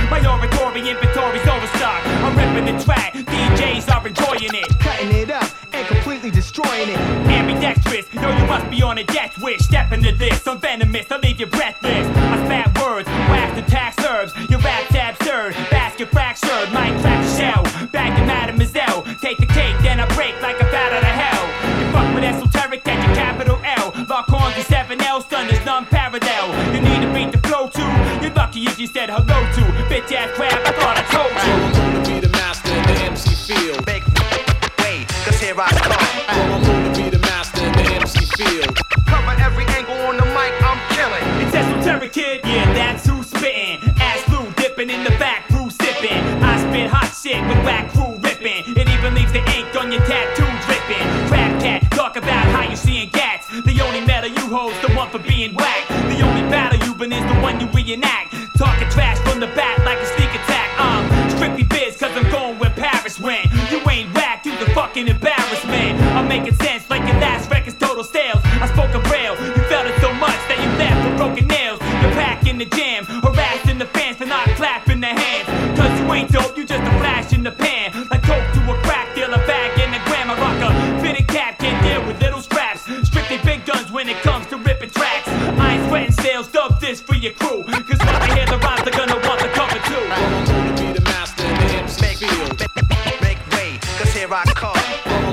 My oratory inventory's overstocked. I'm ripping the track, DJs are enjoying it. Cutting it up and completely destroying it. Ambidextrous, yo, you must be on a death wish. Step into this, I'm venomous, I'll leave you breathless. I spat words, wax the tax herbs. Your rap's absurd, basket fractured. Might crack a shell, bag to mademoiselle. Take the cake, then I break like a bat out of hell. You fuck with esoteric, catch a capital L. Lock on to 7L, stun is non-parallel. You need to beat the flow too. You're lucky if you said hello to bitch ass crap, I thought I told you. I'm gonna be the master in the MC field. Make way, cause here I come. I'm gonna be the master in the MC field. Cover every angle on the mic, I'm killing. It's esoteric, kid, yeah, that's who's spittin'. Ass blue dipping in the back, crew sippin'. I spit hot shit with whack crew rippin'. It even leaves the ink on your tattoo drippin'. Crab cat, talk about how you seeing gats. The only metal you hold's the one for being whack. The only battle you been is the one you reenact. Talking trash from the back like a sneak attack. Strictly biz cause I'm going where Paris went. You ain't whack, you the fucking embarrassment. I'm making sense like your last record's total sales. I spoke a rail, you felt it so much that you left with broken nails. You're packing the jam, harassing the fans for not clapping their hands. Cause you ain't dope, you just a flash in the pan. Like coke to a crack dealer, bag in the gram. I rock a fitted cap, can't deal with little scraps. Strictly big guns when it comes to ripping tracks. I ain't sweating sales, dub this for your crew. Cause when they hear the rhymes, they're gonna want the cover too. I'm gonna be the master in the MC field. Make way, cause here I come.